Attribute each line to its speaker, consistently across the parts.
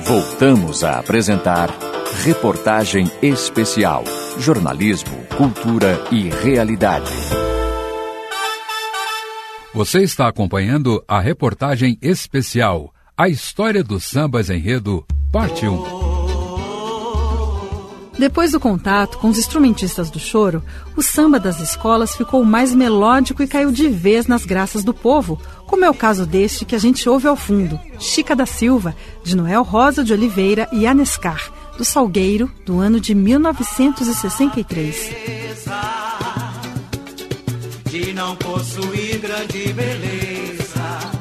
Speaker 1: Voltamos a apresentar Reportagem Especial. Jornalismo, cultura e realidade.
Speaker 2: Você está acompanhando a reportagem especial, a história dos sambas enredo, parte 1.
Speaker 3: Depois do contato com os instrumentistas do choro, o samba das escolas ficou mais melódico e caiu de vez nas graças do povo, como é o caso deste que a gente ouve ao fundo, Chica da Silva, de Noel Rosa de Oliveira e Anescar, do Salgueiro, do ano de 1963.
Speaker 4: De não possuir grande beleza,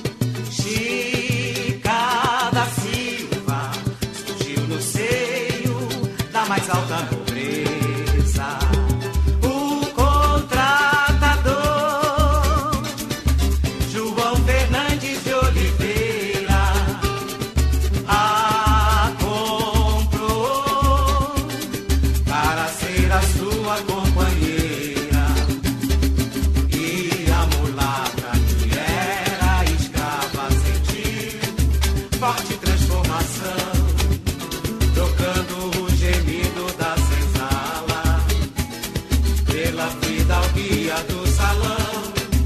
Speaker 4: Chica da Silva surgiu no seio da mais alta nobreza. O contratador João Fernandes de Oliveira a comprou para ser a sua companheira. Forte transformação, trocando o gemido da senzala pela fidalguia do salão,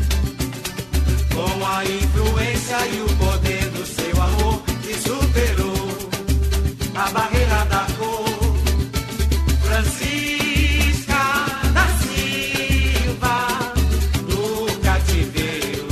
Speaker 4: com a influência e o poder do seu amor que superou a barreira da cor. Francisca da Silva do cativeiro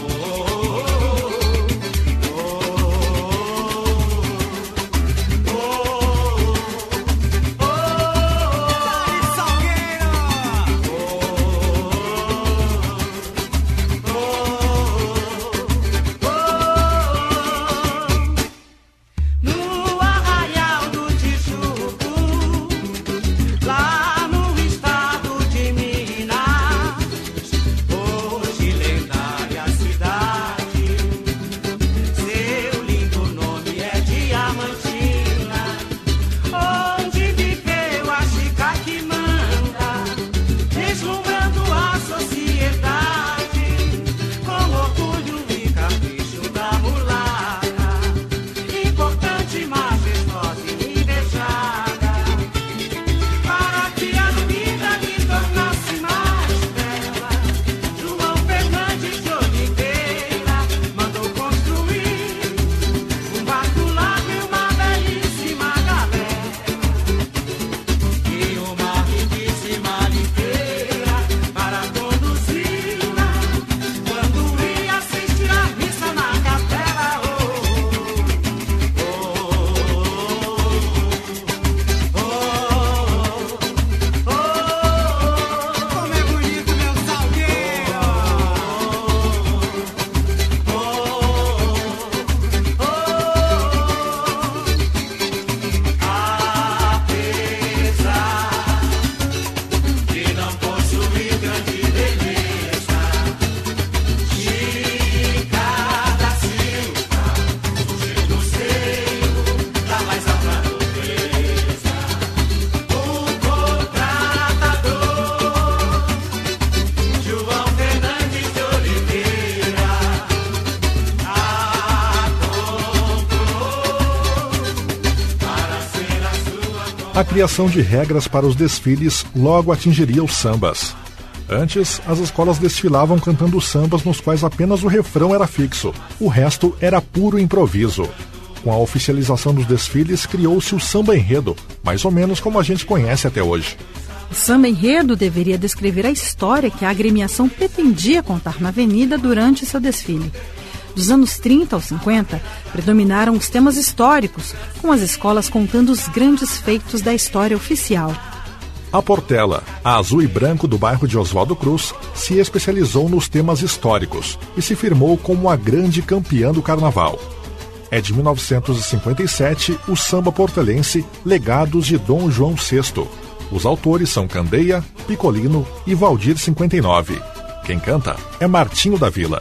Speaker 5: A criação de regras para os desfiles logo atingiria os sambas. Antes, as escolas desfilavam cantando sambas nos quais apenas o refrão era fixo, o resto era puro improviso. Com a oficialização dos desfiles, criou-se o samba enredo, mais ou menos como a gente conhece até hoje.
Speaker 3: O samba enredo deveria descrever a história que a agremiação pretendia contar na avenida durante seu desfile. Dos anos 30 aos 50, predominaram os temas históricos, com as escolas contando os grandes feitos da história oficial.
Speaker 5: A Portela, a azul e branco do bairro de Oswaldo Cruz, se especializou nos temas históricos e se firmou como a grande campeã do carnaval. É de 1957 o samba portelense Legados de Dom João VI. Os autores são Candeia, Picolino e Valdir 59. Quem canta é Martinho da Vila.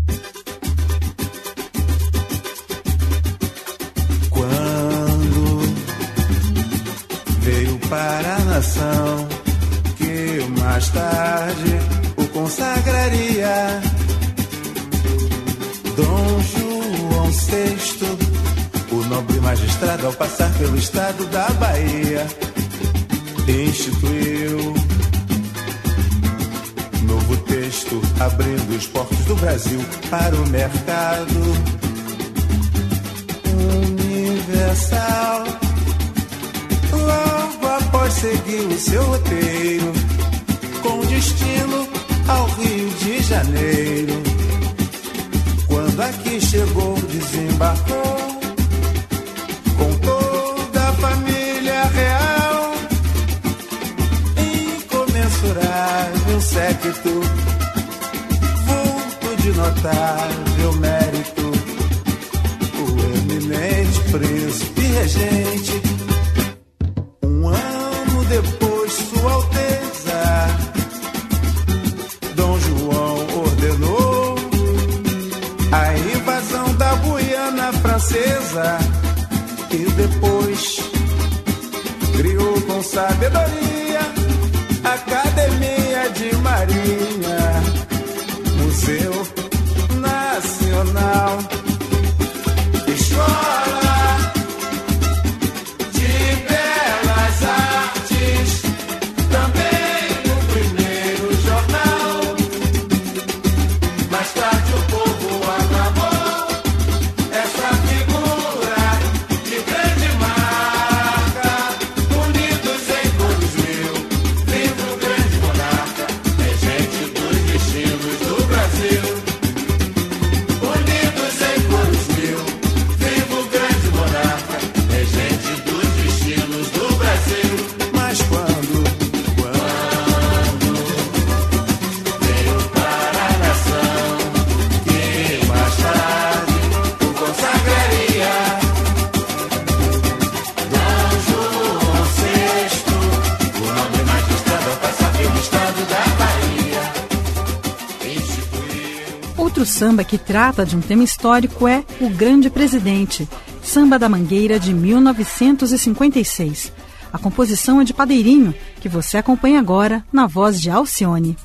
Speaker 6: Para a nação que mais tarde o consagraria, Dom João VI, o nobre mais magistrado, ao passar pelo estado da Bahia, instituiu novo texto, abrindo os portos do Brasil para o mercado universal. Logo após seguir o seu roteiro, com destino ao Rio de Janeiro. Quando aqui chegou, desembarcou com toda a família real, incomensurável séquito, vulto de notável mérito, o eminente príncipe regente. Um ano depois, Sua Alteza Dom João ordenou a invasão da Guiana Francesa e depois criou com sabedoria a Academia de Marinha, Museu Nacional, Escola de Belas Artes, também o primeiro jornal. Mais tarde o povo aclamou essa figura de grande marca. Unidos em cores mil, viva o grande monarca, regente dos destinos do Brasil. Unidos em cores mil, viva o grande monarca, regente dos destinos do Brasil. Mas quando veio para a nação, que mais tarde o consagraria, Dom João VI, o nome magistrado ao passar pelo estado da Bahia, instituiu.
Speaker 3: Outro samba que trata de um tema histórico é O Grande Presidente, Samba da Mangueira de 1956. A composição é de Padeirinho, que você acompanha agora na voz de Alcione.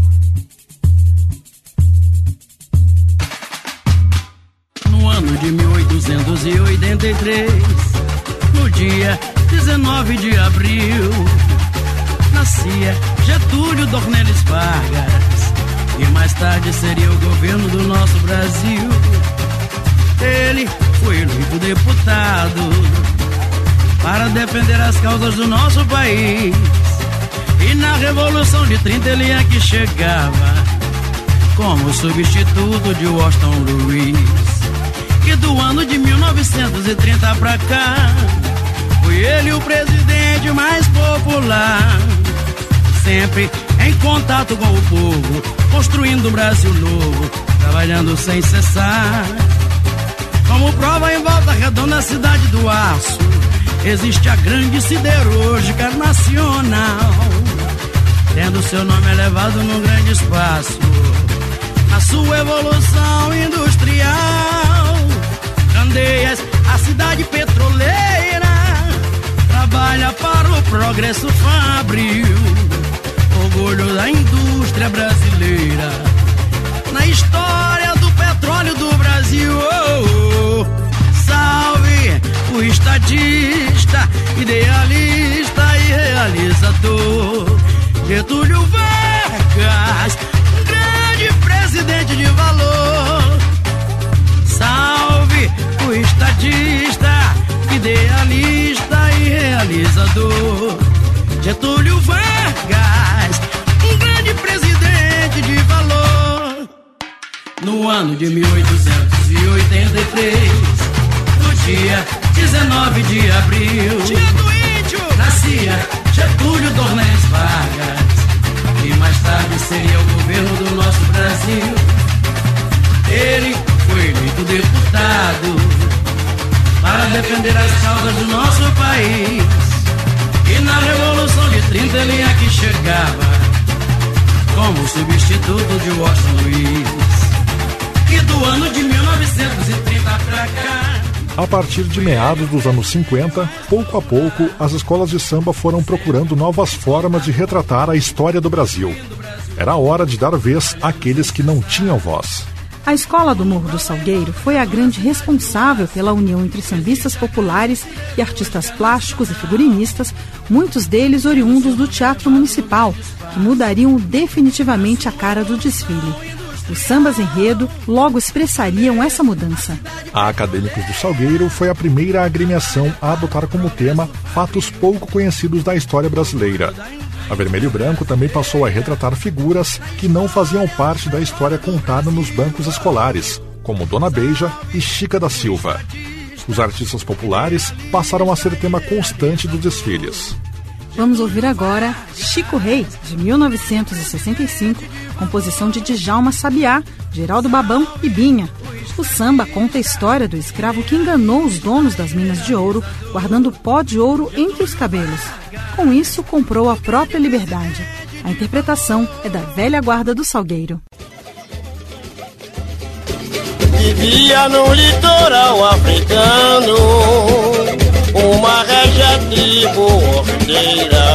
Speaker 7: No ano de 1883, no dia 19 de abril, nascia Getúlio Dornelles Vargas, e mais tarde seria o governo do nosso Brasil. Ele foi eleito deputado para defender as causas do nosso país, e na Revolução de 30 ele aqui chegava como substituto de Washington Luiz. E do ano de 1930 pra cá, foi ele o presidente mais popular, sempre em contato com o povo, construindo um Brasil novo, trabalhando sem cessar. Como prova, em Volta Redonda, cidade do aço, existe a grande siderúrgica nacional, tendo seu nome elevado num grande espaço. Na sua evolução industrial, Candeias, a cidade petroleira, trabalha para o progresso fabril, orgulho da indústria brasileira, na história do petróleo do Brasil. Salve o estadista, idealista e realizador, Getúlio Vargas, um grande presidente de valor. Salve o estadista, idealista e realizador, Getúlio Vargas, um grande presidente de valor. No ano de 1883, no dia 19 de abril, nascia Getúlio Dornelles Vargas, e mais tarde seria o governo do nosso Brasil. Ele foi eleito deputado para defender as causas do nosso país, e na Revolução de 30 ele aqui chegava como substituto de Washington Luiz. E do ano de 1930 pra cá,
Speaker 5: A partir de meados dos anos 50, pouco a pouco, as escolas de samba foram procurando novas formas de retratar a história do Brasil. Era hora de dar vez àqueles que não tinham voz.
Speaker 3: A Escola do Morro do Salgueiro foi a grande responsável pela união entre sambistas populares e artistas plásticos e figurinistas, muitos deles oriundos do Teatro Municipal, que mudariam definitivamente a cara do desfile. Os sambas enredo logo expressariam essa mudança.
Speaker 5: A Acadêmicos do Salgueiro foi a primeira agremiação a adotar como tema fatos pouco conhecidos da história brasileira. A Vermelho e Branco também passou a retratar figuras que não faziam parte da história contada nos bancos escolares, como Dona Beija e Chica da Silva. Os artistas populares passaram a ser tema constante dos desfiles.
Speaker 3: Vamos ouvir agora Chico Rei, de 1965, composição de Djalma Sabiá, Geraldo Babão e Binha. O samba conta a história do escravo que enganou os donos das minas de ouro, guardando pó de ouro entre os cabelos. Com isso, comprou a própria liberdade. A interpretação é da velha guarda do Salgueiro.
Speaker 8: Vivia no litoral africano uma régia tribo ordeira,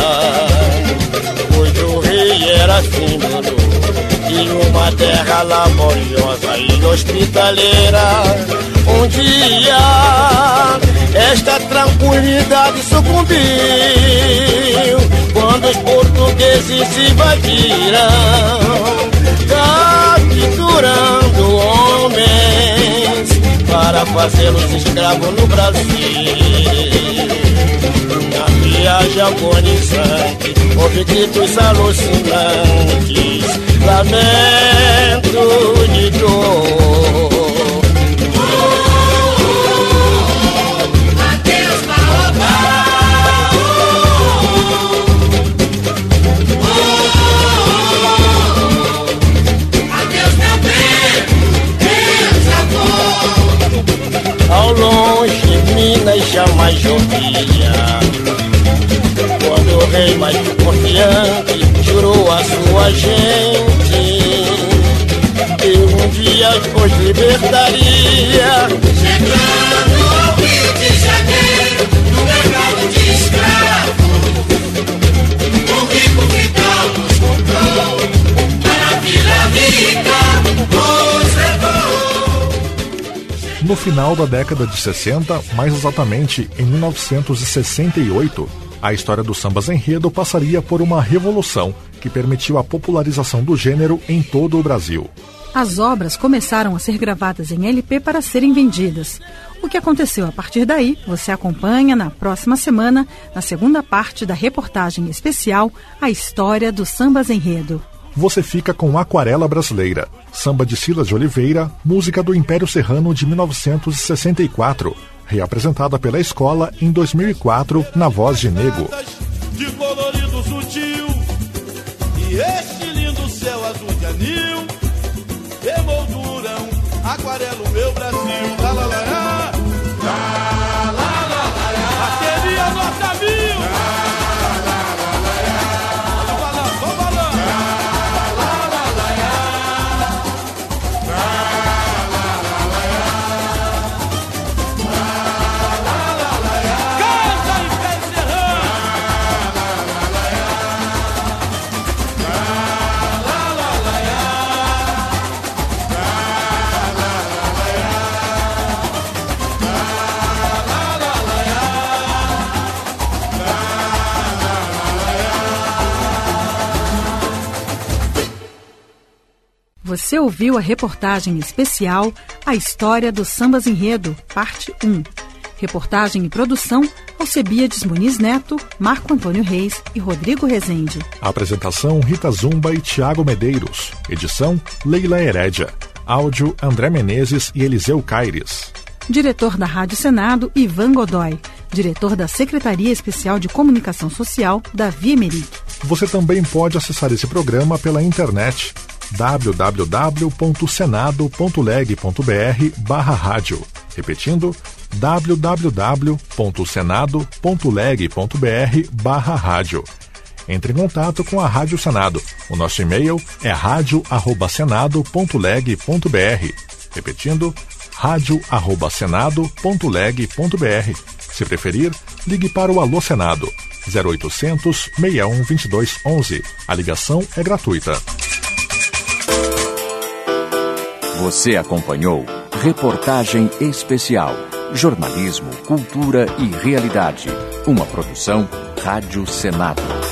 Speaker 8: cujo rei era símbolo de uma terra laboriosa e hospitaleira. Um dia esta tranquilidade sucumbiu quando os portugueses invadiram, capturando homens para fazê-los escravos no Brasil. Na viagem agonizante houve gritos alucinantes, lamento de dor. Ao longe Minas jamais chovia, quando o rei mais confiante jurou a sua gente que um dia os libertaria.
Speaker 6: Chegando ao Rio de Janeiro, no mercado de escravos, o rico Vidal nos comprou, para a Vila Rica nos levou.
Speaker 5: No final da década de 60, mais exatamente em 1968, a história dos sambas enredo passaria por uma revolução que permitiu a popularização do gênero em todo o Brasil.
Speaker 3: As obras começaram a ser gravadas em LP para serem vendidas. O que aconteceu a partir daí, você acompanha na próxima semana, na segunda parte da reportagem especial A História dos Sambas Enredo.
Speaker 5: Você fica com Aquarela Brasileira, samba de Silas de Oliveira, música do Império Serrano de 1964, reapresentada pela escola em 2004 na voz de Nego.
Speaker 6: De colorido sutil, e este lindo céu azul de anil, emolduram, aquarela o meu Brasil. Lá, lá, lá, lá. Lá, lá, lá, lá. Bateria nota mil.
Speaker 3: Você ouviu a reportagem especial A História dos Sambas Enredo, parte 1. Reportagem e produção, Alcebiades Muniz Neto, Marco Antônio Reis e Rodrigo Rezende.
Speaker 5: Apresentação, Rita Zumba e Tiago Medeiros. Edição, Leila Herédia. Áudio, André Menezes e Eliseu Caires.
Speaker 3: Diretor da Rádio Senado, Ivan Godoy. Diretor da Secretaria Especial de Comunicação Social, Davi Emerick.
Speaker 5: Você também pode acessar esse programa pela internet www.senado.leg.br/rádio. Repetindo, www.senado.leg.br/rádio. Entre em contato com a Rádio Senado. O nosso e-mail é radio@senado.leg.br. Repetindo, radio@senado.leg.br. Se preferir, ligue para o Alô Senado 0800 61 22 11. A ligação é gratuita.
Speaker 1: Você acompanhou Reportagem Especial. Jornalismo, cultura e realidade. Uma produção Rádio Senado.